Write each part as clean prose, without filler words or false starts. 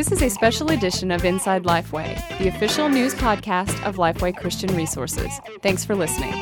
This is a special edition of Inside Lifeway, the official news podcast of Lifeway Christian Resources. Thanks for listening.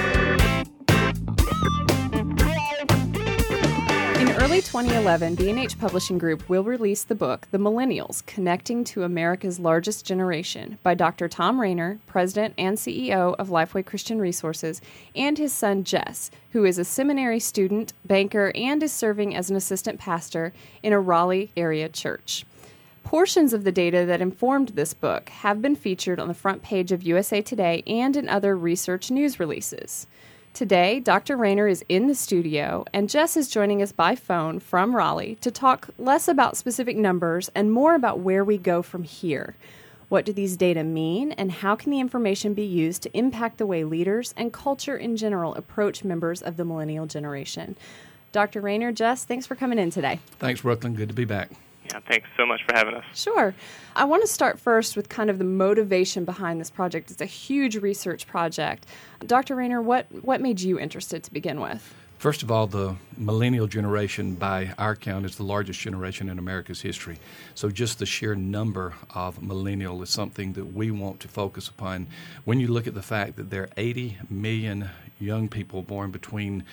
In early 2011, B&H Publishing Group will release the book, The Millennials, Connecting to America's Largest Generation, by Dr. Thom Rainer, President and CEO of Lifeway Christian Resources, and his son Jess, who is a seminary student, banker, and is serving as an assistant pastor in a Raleigh area church. Portions of the data that informed this book have been featured on the front page of USA Today and in other research news releases. Today, Dr. Rainer is in the studio, and Jess is joining us by phone from Raleigh to talk less about specific numbers and more about where we go from here. What do these data mean, and how can the information be used to impact the way leaders and culture in general approach members of the millennial generation? Dr. Rainer, Jess, thanks for coming in today. Thanks, Brooklyn. Good to be back. Yeah, thanks so much for having us. Sure. I want to start first with kind of the motivation behind this project. It's a huge research project. Dr. Rainer, what made you interested to begin with? First of all, the millennial generation, by our count, is the largest generation in America's history. So just the sheer number of millennial is something that we want to focus upon. When you look at the fact that there are 80 million young people born between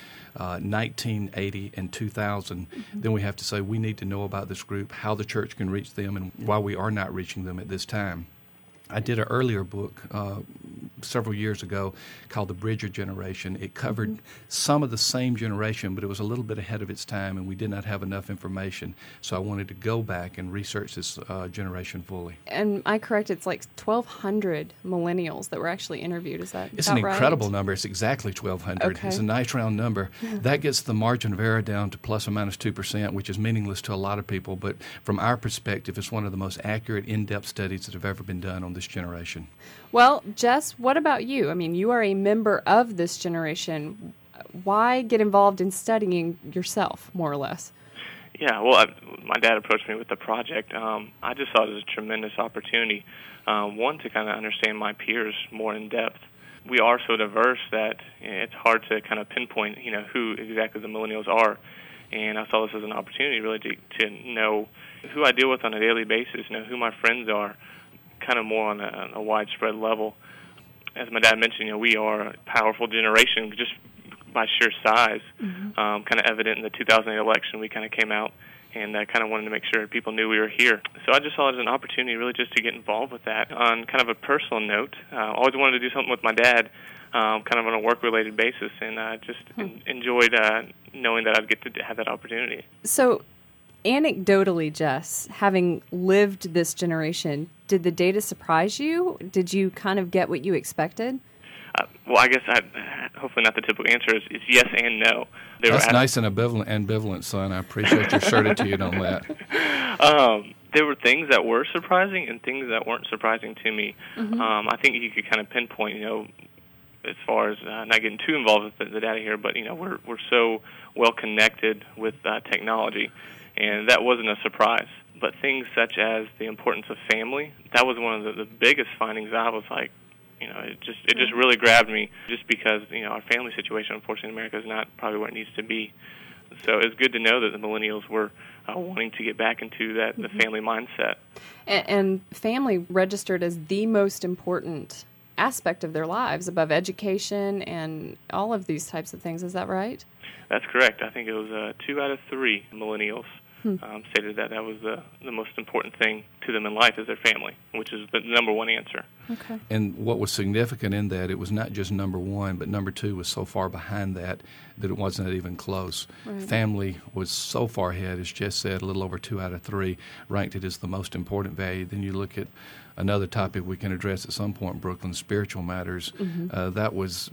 1980 and 2000, then we have to say we need to know about this group, how the church can reach them, and why we are not reaching them at this time. I did an earlier book several years ago called The Bridger Generation. It covered some of the same generation, but it was a little bit ahead of its time, and we did not have enough information. So I wanted to go back and research this generation fully. And am I correct? It's like 1,200 millennials that were actually interviewed. Is that It's an right? incredible number. It's exactly 1,200. Okay. It's a nice round number. That gets the margin of error down to plus or minus 2%, which is meaningless to a lot of people. But from our perspective, it's one of the most accurate, in-depth studies that have ever been done on this generation. Well, Jess, what about you? I mean, you are a member of this generation. Why get involved in studying yourself, more or less? Yeah, well, my dad approached me with the project. I just thought it was a tremendous opportunity, one, to kind of understand my peers more in depth. We are so diverse that it's hard to kind of pinpoint, who exactly the millennials are. And I saw this as an opportunity really to know who I deal with on a daily basis, know who my friends are, kind of more on a widespread level. As my dad mentioned, we are a powerful generation just by sheer size. Kind of evident in the 2008 election, we kind of came out and kind of wanted to make sure people knew we were here. So I just saw it as an opportunity really just to get involved with that. On kind of a personal note, I always wanted to do something with my dad, kind of on a work-related basis, and just enjoyed knowing that I'd get to have that opportunity. So, anecdotally, Jess, having lived this generation, did the data surprise you? Did you kind of get what you expected? Well, I guess hopefully not the typical answer is yes and no. That's nice and ambivalent, son. I appreciate your certitude on that. There were things that were surprising and things that weren't surprising to me. I think you could kind of pinpoint, as far as not getting too involved with the data here, but we're so well connected with technology, and that wasn't a surprise. But things such as the importance of family, that was one of the biggest findings. I was like, it just really grabbed me, just because our family situation, unfortunately, in America is not probably where it needs to be. So it's good to know that the millennials were wanting to get back into the family mindset. And family registered as the most important aspect of their lives, above education and all of these types of things. Is that right? That's correct. I think it was 2 out of 3 millennials stated that was the most important thing to them in life is their family, which is the number one answer. Okay. And what was significant in that, it was not just number one, but number 2 was so far behind that it wasn't even close. Right. Family was so far ahead, as Jess said, a little over 2 out of 3 ranked it as the most important value. Then you look at another topic we can address at some point, Brooklyn, spiritual matters. That was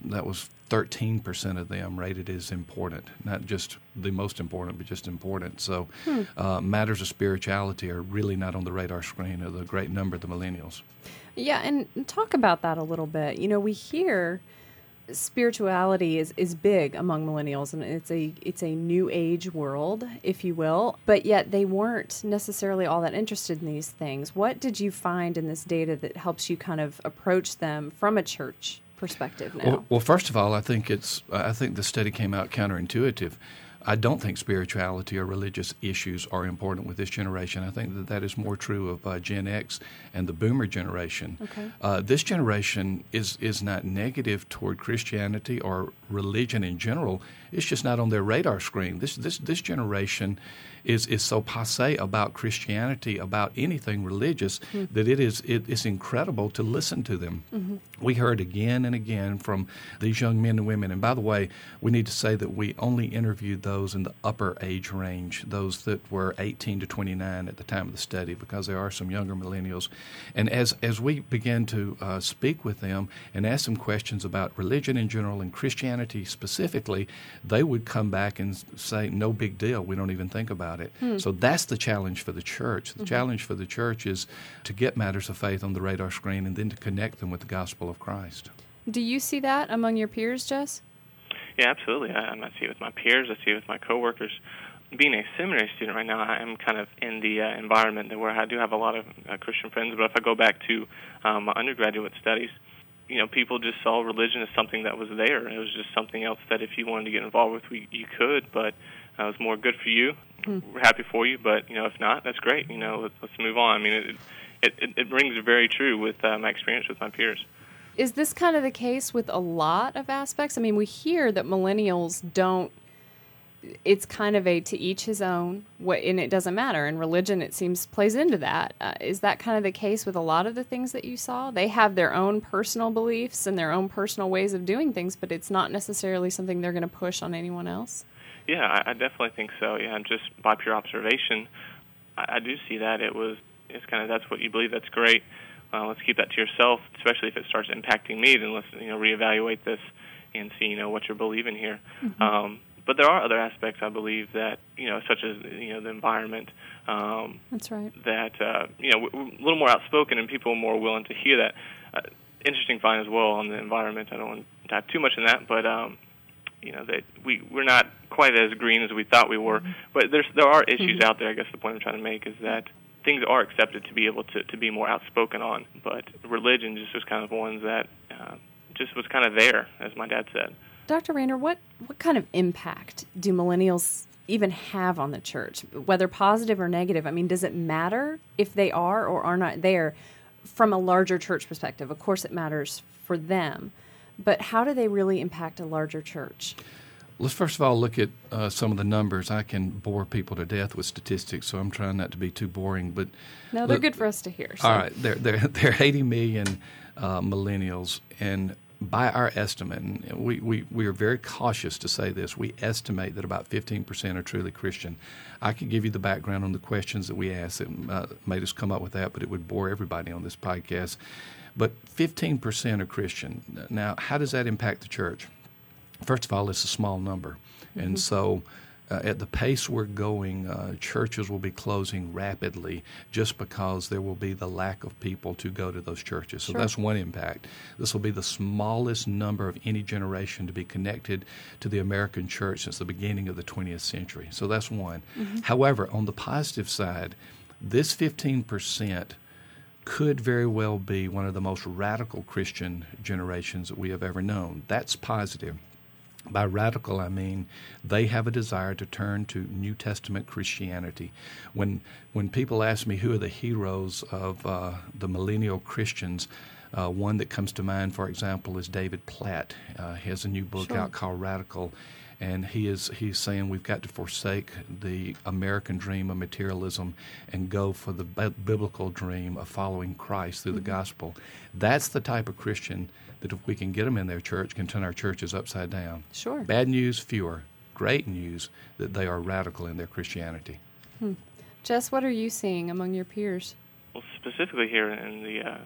13% of them rated as important, not just the most important, but just important. So matters of spirituality are really not on the radar screen of the great number of the millennials. Yeah, and talk about that a little bit. We hear spirituality is big among millennials, and it's a new age world, if you will, but yet they weren't necessarily all that interested in these things. What did you find in this data that helps you kind of approach them from a church perspective now? Well, first of all, I think the study came out counterintuitive. I don't think spirituality or religious issues are important with this generation. I think that is more true of Gen X and the Boomer generation. Okay. This generation is not negative toward Christianity or religion in general. It's just not on their radar screen. This generation is so passé about Christianity, about anything religious, that it's incredible to listen to them. Mm-hmm. We heard again and again from these young men and women. And by the way, we need to say that we only interviewed those in the upper age range, those that were 18 to 29 at the time of the study, because there are some younger millennials. And as we began to speak with them and ask them questions about religion in general and Christianity specifically, they would come back and say, no big deal, we don't even think about it. So that's the challenge for the church. The challenge for the church is to get matters of faith on the radar screen and then to connect them with the gospel of Christ. Do you see that among your peers, Jess? Yeah, absolutely. I see it with my peers. I see it with my coworkers. Being a seminary student right now, I'm kind of in the environment where I do have a lot of Christian friends. But if I go back to my undergraduate studies, people just saw religion as something that was there. It was just something else that if you wanted to get involved with, you could. But it was more good for you. We're happy for you. But if not, that's great. Let's move on. I mean, it rings very true with my experience with my peers. Is this kind of the case with a lot of aspects? I mean, we hear that millennials don't, it's kind of a to each his own, and it doesn't matter. And religion, it seems, plays into that. Is that kind of the case with a lot of the things that you saw? They have their own personal beliefs and their own personal ways of doing things, but it's not necessarily something they're going to push on anyone else? Yeah, I definitely think so. Yeah, just by pure observation, I do see that. It's kind of, that's what you believe, that's great. Let's keep that to yourself, especially if it starts impacting me. Then let's reevaluate this and see what you're believing here. Mm-hmm. But there are other aspects, I believe, that such as the environment. That's right. That we're a little more outspoken and people are more willing to hear that. Interesting find as well on the environment. I don't want to dive too much in that, but that we're not quite as green as we thought we were. Mm-hmm. But there are issues out there. I guess the point I'm trying to make is that things are accepted to be able to be more outspoken on, but religion just was kind of ones that just was kind of there, as my dad said. Dr. Rainer, what kind of impact do millennials even have on the church, whether positive or negative? I mean, does it matter if they are or are not there from a larger church perspective? Of course it matters for them, but how do they really impact a larger church? Let's first of all look at some of the numbers. I can bore people to death with statistics, so I'm trying not to be too boring. But no, they're good for us to hear. So. All right, there are 80 million millennials, and by our estimate, and we are very cautious to say this, we estimate that about 15% are truly Christian. I could give you the background on the questions that we asked that made us come up with that, but it would bore everybody on this podcast. But 15% are Christian. Now, how does that impact the church? First of all, it's a small number. Mm-hmm. And so at the pace we're going, churches will be closing rapidly just because there will be the lack of people to go to those churches. So that's one impact. This will be the smallest number of any generation to be connected to the American church since the beginning of the 20th century. So that's one. Mm-hmm. However, on the positive side, this 15% could very well be one of the most radical Christian generations that we have ever known. That's positive. By radical, I mean they have a desire to turn to New Testament Christianity. When people ask me who are the heroes of the millennial Christians, one that comes to mind, for example, is David Platt. He has a new book out called Radical, and he's saying we've got to forsake the American dream of materialism and go for the biblical dream of following Christ through the gospel. That's the type of Christian that if we can get them in their church, can turn our churches upside down. Sure. Bad news, fewer. Great news that they are radical in their Christianity. Jess, what are you seeing among your peers? Well, specifically here in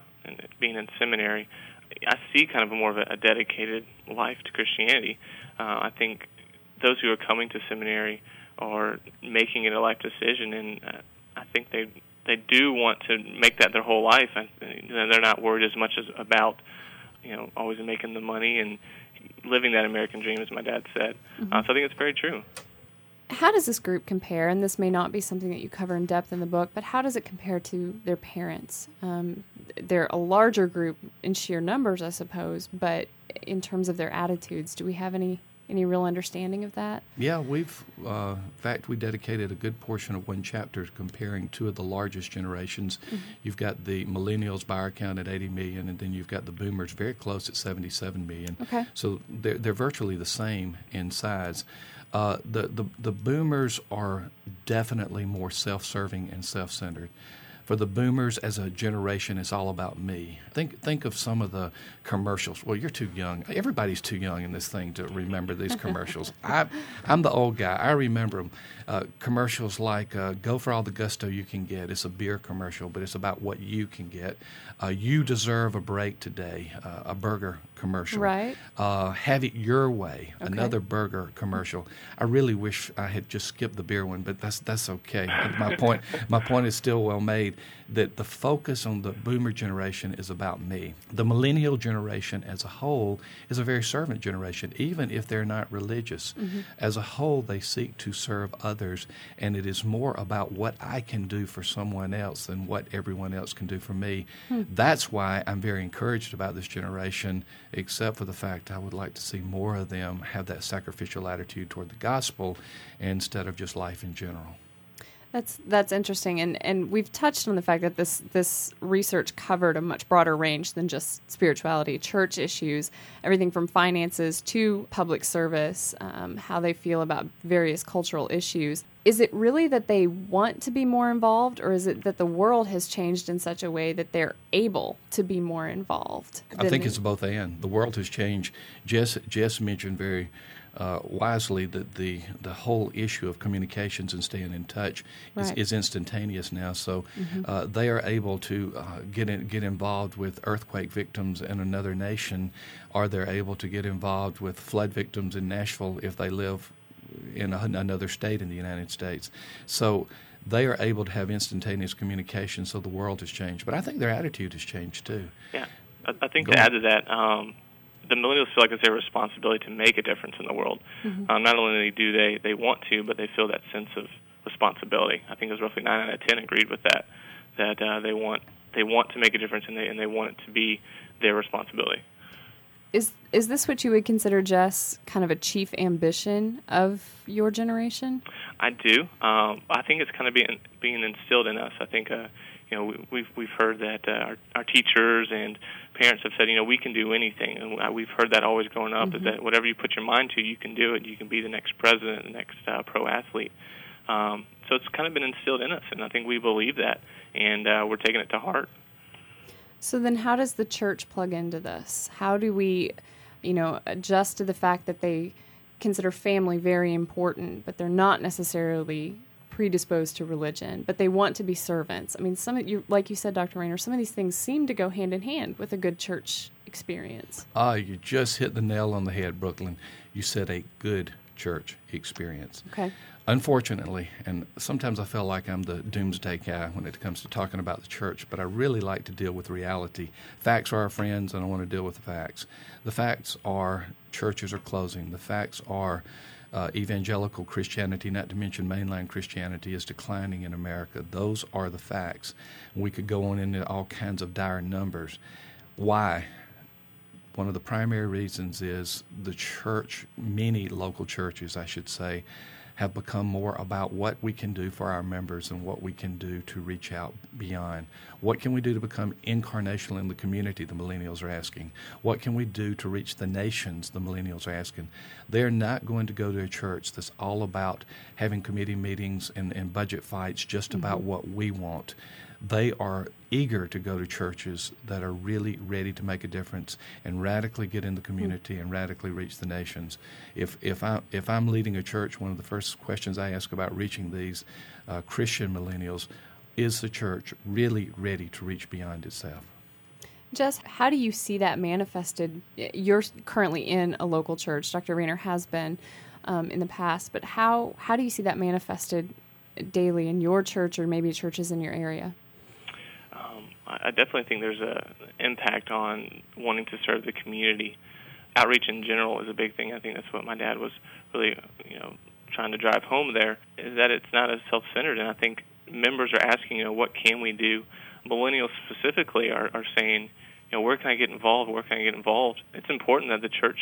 being in seminary, I see kind of more of a dedicated life to Christianity. I think those who are coming to seminary are making it a life decision, and I think they do want to make that their whole life. And they're not worried as much as about always making the money and living that American dream, as my dad said. Mm-hmm. So I think it's very true. How does this group compare? And this may not be something that you cover in depth in the book, but how does it compare to their parents? They're a larger group in sheer numbers, I suppose, but in terms of their attitudes, do we have any any real understanding of that? Yeah, in fact, we dedicated a good portion of one chapter comparing two of the largest generations. Mm-hmm. You've got the millennials by our count at 80 million, and then you've got the boomers very close at 77 million. Okay. So they're virtually the same in size. The boomers are definitely more self-serving and self-centered. For the boomers as a generation, it's all about me. Think of some of the commercials. Well, you're too young. Everybody's too young in this thing to remember these commercials. I'm the old guy. I remember them. Commercials like Go for all the gusto you can get. It's a beer commercial, but it's about what you can get. You deserve a break today. A burger commercial. Right. Have it your way. Okay. Another burger commercial. I really wish I had just skipped the beer one, but that's okay. My point is still well made. That the focus on the boomer generation is about me. The millennial generation as a whole is a very servant generation, even if they're not religious. Mm-hmm. As a whole, they seek to serve others, and it is more about what I can do for someone else than what everyone else can do for me. That's why I'm very encouraged about this generation, except for the fact I would like to see more of them have that sacrificial attitude toward the gospel instead of just life in general. That's interesting, and we've touched on the fact that this research covered a much broader range than just spirituality, church issues, everything from finances to public service, how they feel about various cultural issues. Is it really that they want to be more involved, or is it that the world has changed in such a way that they're able to be more involved? I think it's both and. The world has changed. Jess mentioned very wisely that the whole issue of communications and staying in touch is instantaneous now. So they are able to get involved with earthquake victims in another nation, or they're able to get involved with flood victims in Nashville if they live in another state in the United States. So they are able to have instantaneous communication, so the world has changed. But I think their attitude has changed too. Yeah, I think to add to that, the millennials feel like it's their responsibility to make a difference in the world. Mm-hmm. Not only do they want to, but they feel that sense of responsibility. I think it was roughly 9 out of 10 agreed with that they want to make a difference, and they want it to be their responsibility. Is this what you would consider, Jess, kind of a chief ambition of your generation? I do. I think it's kind of being instilled in us. I think we've heard that our teachers and parents have said, we can do anything, and we've heard that always growing up, mm-hmm. is that whatever you put your mind to, you can do it. You can be the next president, the next pro athlete. So it's kind of been instilled in us, and I think we believe that, and we're taking it to heart. So then how does the church plug into this? How do we, adjust to the fact that they consider family very important, but they're not necessarily predisposed to religion, but they want to be servants? I mean, like you said, Dr. Rainer, some of these things seem to go hand in hand with a good church experience. You just hit the nail on the head, Brooklyn. You said a good church experience. Okay. Unfortunately, and sometimes I feel like I'm the doomsday guy when it comes to talking about the church, but I really like to deal with reality. Facts are our friends, and I want to deal with the facts. The facts are churches are closing. The facts are evangelical Christianity, not to mention mainline Christianity, is declining in America. Those are the facts. We could go on into all kinds of dire numbers. Why? One of the primary reasons is the church, many local churches, I should say, have become more about what we can do for our members and what we can do to reach out beyond. What can we do to become incarnational in the community, the millennials are asking. What can we do to reach the nations, the millennials are asking. They're not going to go to a church that's all about having committee meetings and budget fights just mm-hmm. about what we want. They are eager to go to churches that are really ready to make a difference and radically get in the community and radically reach the nations. If I'm leading a church, one of the first questions I ask about reaching these Christian millennials, is the church really ready to reach beyond itself? Jess, how do you see that manifested? You're currently in a local church. Dr. Rainer has been in the past, but how do you see that manifested daily in your church or maybe churches in your area? I definitely think there's an impact on wanting to serve the community. Outreach in general is a big thing. I think that's what my dad was really, trying to drive home there, is that it's not as self-centered. And I think members are asking, what can we do? Millennials specifically are saying, where can I get involved? Where can I get involved? It's important that the church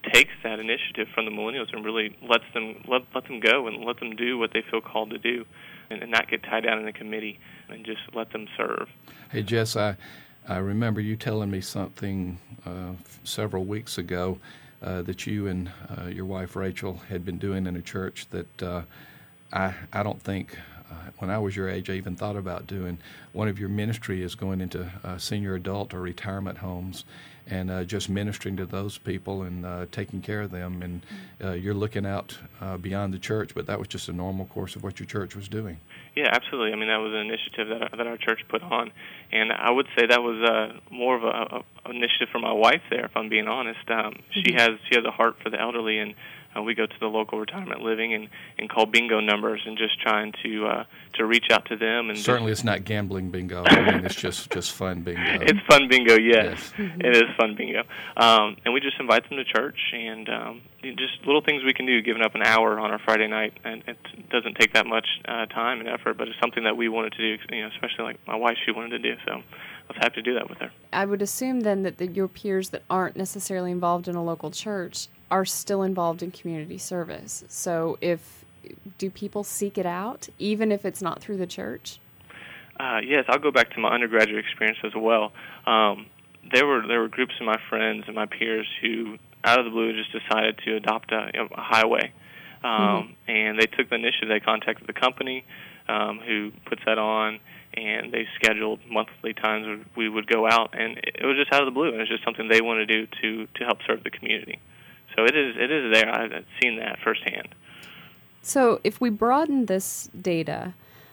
takes that initiative from the millennials and really lets them go and let them do what they feel called to do, and not get tied down in a committee, and just let them serve. Hey, Jess, I remember you telling me something several weeks ago that you and your wife Rachel had been doing in a church that I don't think when I was your age I even thought about doing. One of your ministry is going into senior adult or retirement homes and just ministering to those people and taking care of them. And you're looking out beyond the church, but that was just a normal course of what your church was doing. Yeah, absolutely. I mean, that was an initiative that our church put on, and I would say that was more of a initiative for my wife there, if I'm being honest. She has a heart for the elderly, and we go to the local retirement living and call bingo numbers and just trying to reach out to them. And certainly it's not gambling bingo. I mean, it's just fun bingo. It's fun bingo, yes. It is fun bingo. And we just invite them to church, and just little things we can do, giving up an hour on our Friday night. And it doesn't take that much time and effort, but it's something that we wanted to do, especially like my wife, she wanted to do. So I was happy to do that with her. I would assume then that your peers that aren't necessarily involved in a local church are still involved in community service. So do people seek it out, even if it's not through the church? Yes, I'll go back to my undergraduate experience as well. There were groups of my friends and my peers who, out of the blue, just decided to adopt a highway. And they took the initiative. They contacted the company who puts that on, and they scheduled monthly times where we would go out, and it was just out of the blue. It was just something they wanted to do to help serve the community. So it is there. I've seen that firsthand. So if we broaden this data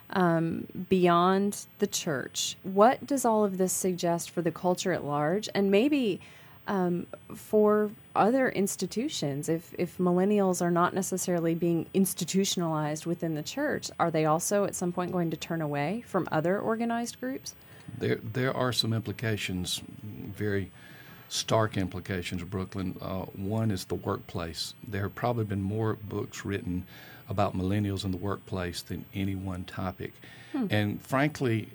beyond the church, what does all of this suggest for the culture at large, and maybe for other institutions? If millennials are not necessarily being institutionalized within the church, are they also at some point going to turn away from other organized groups? There are some implications, very stark implications, Brooklyn. One is the workplace. There have probably been more books written about millennials in the workplace than any one topic. And frankly,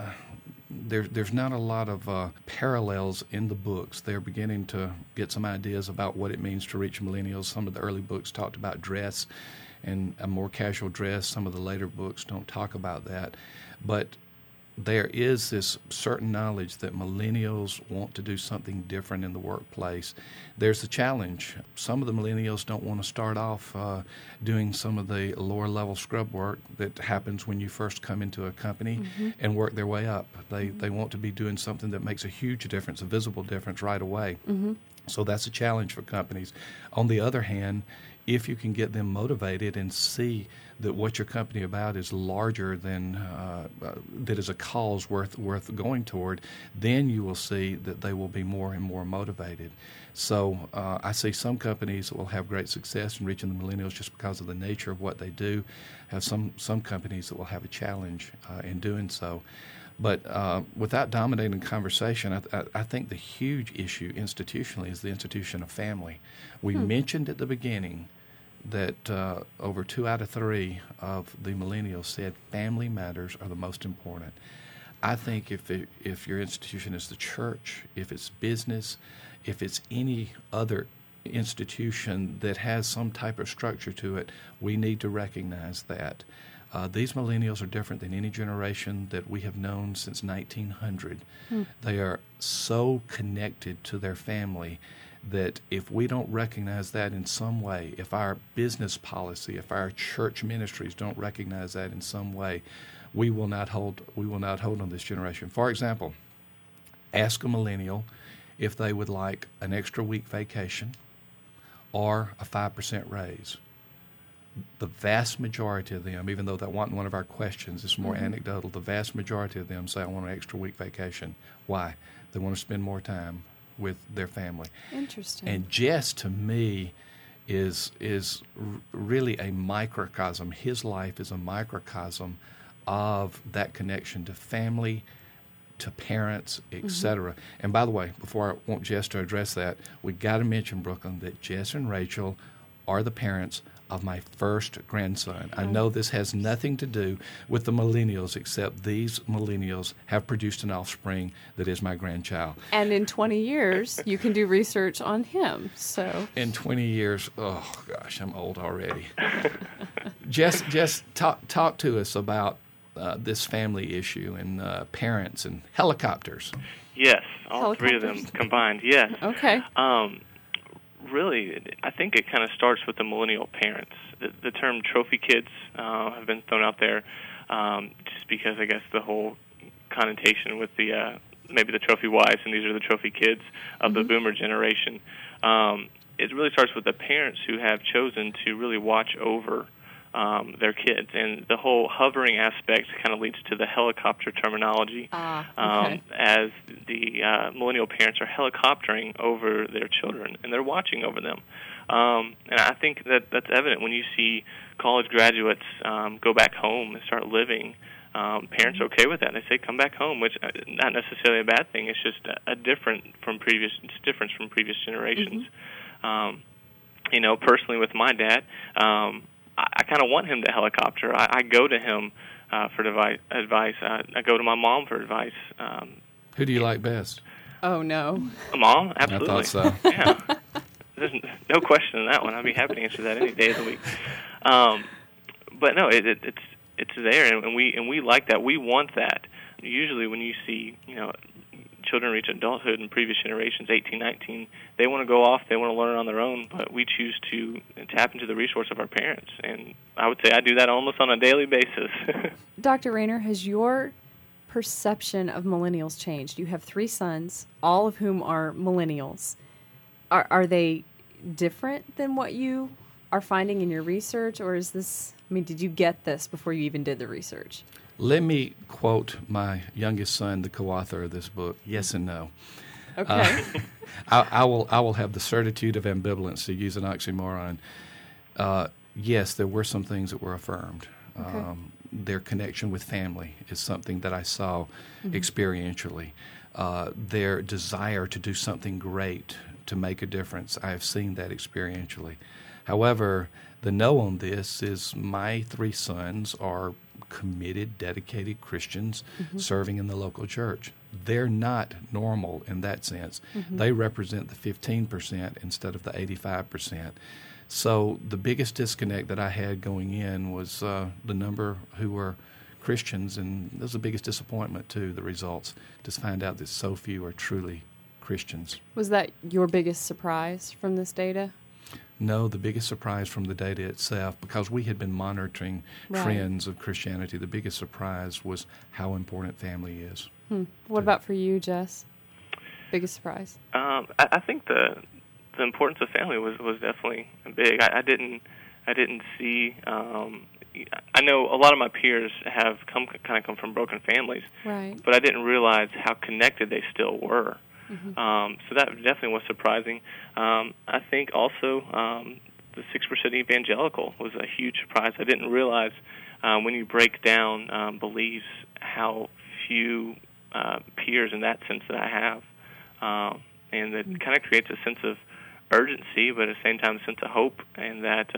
there's not a lot of parallels in the books. They're beginning to get some ideas about what it means to reach millennials. Some of the early books talked about dress and a more casual dress. Some of the later books don't talk about that. But there is this certain knowledge that millennials want to do something different in the workplace. There's a challenge. Some of the millennials don't want to start off doing some of the lower-level scrub work that happens when you first come into a company and work their way up. They want to be doing something that makes a huge difference, a visible difference right away. So that's a challenge for companies. On the other hand, if you can get them motivated and see that what your company about is larger than that is a cause worth going toward, then you will see that they will be more and more motivated. So I see some companies that will have great success in reaching the millennials just because of the nature of what they do. Have some companies that will have a challenge in doing so. But without dominating conversation, I think the huge issue institutionally is the institution of family. We mentioned at the beginning that over 2 out of 3 of the millennials said family matters are the most important. I think if your institution is the church, if it's business, if it's any other institution that has some type of structure to it, we need to recognize that. These millennials are different than any generation that we have known since 1900. They are so connected to their family that if we don't recognize that in some way, if our business policy, if our church ministries don't recognize that in some way, we will not hold on this generation. For example, ask a millennial if they would like an extra week vacation or a 5% raise. The vast majority of them, even though that wasn't one of our questions, it's more anecdotal, the vast majority of them say, I want an extra week vacation. Why? They want to spend more time with their family. Interesting. And Jess, to me, is really a microcosm. His life is a microcosm of that connection to family, to parents, etc. And by the way, before I want Jess to address that, we got to mention, Brooklyn, that Jess and Rachel are the parents of my first grandson. I know this has nothing to do with the millennials, except these millennials have produced an offspring that is my grandchild. And in 20 years, you can do research on him. So in 20 years, oh gosh, I'm old already. Just talk to us about this family issue and parents and helicopters. Yes, all three of them combined. Yes. Okay. Really, I think it kind of starts with the millennial parents. The term trophy kids have been thrown out there just because I guess the whole connotation with the maybe the trophy wives and these are the trophy kids of the boomer generation. It really starts with the parents who have chosen to really watch over their kids, and the whole hovering aspect kind of leads to the helicopter terminology, as the millennial parents are helicoptering over their children, and they're watching over them. And I think that's evident when you see college graduates go back home and start living. Parents are okay with that. They say, come back home, which is not necessarily a bad thing. It's just a difference from previous generations. Personally with my dad, I kind of want him to helicopter. I go to him for advice. I go to my mom for advice. Who do you like best? Oh, no. Mom, absolutely. I thought so. Yeah. There's no question in that one. I'd be happy to answer that any day of the week. But no, it's there, and we like that. We want that. Usually when you see, children reach adulthood in previous generations, 18, 19, they want to go off, they want to learn on their own, but we choose to tap into the resource of our parents. And I would say I do that almost on a daily basis. Dr. Rayner, has your perception of millennials changed? You have 3 sons, all of whom are millennials. Are they different than what you are finding in your research, or is this, did you get this before you even did the research? Let me quote my youngest son, the co-author of this book, yes and no. Okay. I will have the certitude of ambivalence, to use an oxymoron. Yes, there were some things that were affirmed. Okay. Their connection with family is something that I saw experientially. Their desire to do something great, to make a difference, I have seen that experientially. However, the no on this is my 3 sons are committed, dedicated Christians serving in the local church. They're not normal in that sense. They represent the 15% instead of the 85%. So the biggest disconnect that I had going in was the number who were Christians, and that was the biggest disappointment too, the results, to find out that so few are truly Christians. Was that your biggest surprise from this data? No, the biggest surprise from the data itself, because we had been monitoring trends of Christianity, the biggest surprise was how important family is. What about for you, Jess? Biggest surprise? I think the importance of family was definitely big. I didn't see. I know a lot of my peers have come from broken families, right? But I didn't realize how connected they still were. So that definitely was surprising. I think also the 6% evangelical was a huge surprise. I didn't realize when you break down beliefs how few peers in that sense that I have. And it kind of creates a sense of urgency, but at the same time a sense of hope, and that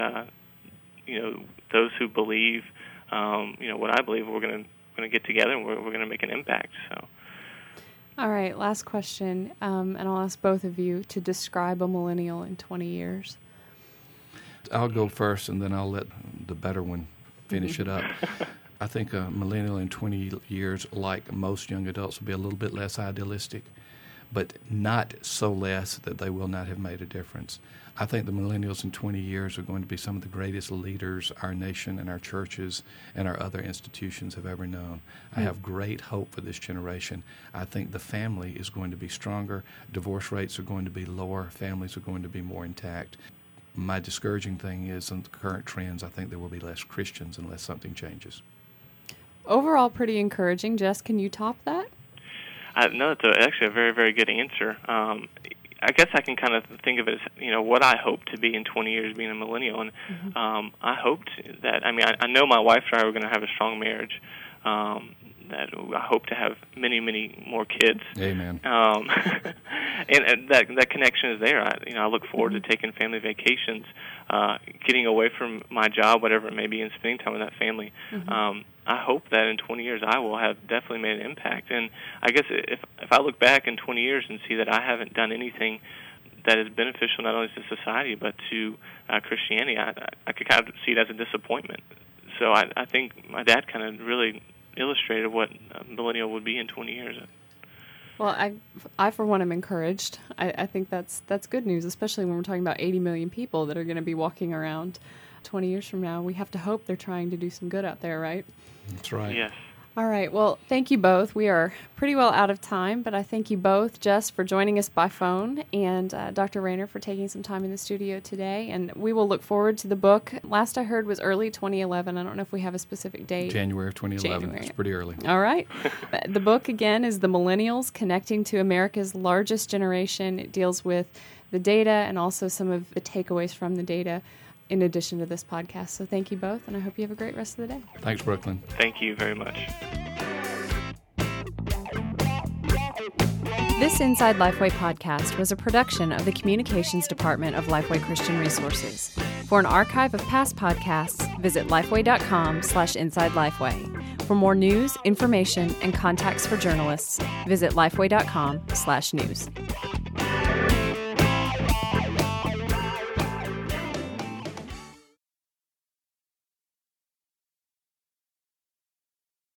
those who believe what I believe, we're going to get together and we're going to make an impact. So. All right, last question, and I'll ask both of you to describe a millennial in 20 years. I'll go first, and then I'll let the better one finish it up. I think a millennial in 20 years, like most young adults, will be a little bit less idealistic, but not so less that they will not have made a difference. I think the millennials in 20 years are going to be some of the greatest leaders our nation and our churches and our other institutions have ever known. I have great hope for this generation. I think the family is going to be stronger. Divorce rates are going to be lower. Families are going to be more intact. My discouraging thing is, in the current trends, I think there will be less Christians unless something changes. Overall, pretty encouraging. Jess, can you top that? No, it's actually a very, very good answer. I guess I can kind of think of it as, what I hope to be in 20 years being a millennial. And I hoped that, I know my wife and I were going to have a strong marriage, that I hope to have many, many more kids. Amen. And that connection is there. I look forward to taking family vacations, getting away from my job, whatever it may be, and spending time with that family. I hope that in 20 years I will have definitely made an impact. And I guess if I look back in 20 years and see that I haven't done anything that is beneficial not only to society but to Christianity, I could kind of see it as a disappointment. So I think my dad kind of really illustrated what a millennial would be in 20 years. Well, I for one am encouraged. I think that's good news, especially when we're talking about 80 million people that are going to be walking around 20 years from now. We have to hope they're trying to do some good out there, right? That's right. Yes. All right. Well, thank you both. We are pretty well out of time, but I thank you both, Jess, for joining us by phone, and Dr. Rayner for taking some time in the studio today. And we will look forward to the book. Last I heard was early 2011. I don't know if we have a specific date. January of 2011. January. It's pretty early. All right. The book, again, is The Millennials, Connecting to America's Largest Generation. It deals with the data and also some of the takeaways from the data in addition to this podcast. So thank you both, and I hope you have a great rest of the day. Thanks, Brooklyn. Thank you very much. This Inside Lifeway podcast was a production of the Communications Department of Lifeway Christian Resources. For an archive of past podcasts, visit lifeway.com/InsideLifeway. For more news, information, and contacts for journalists, visit lifeway.com/news.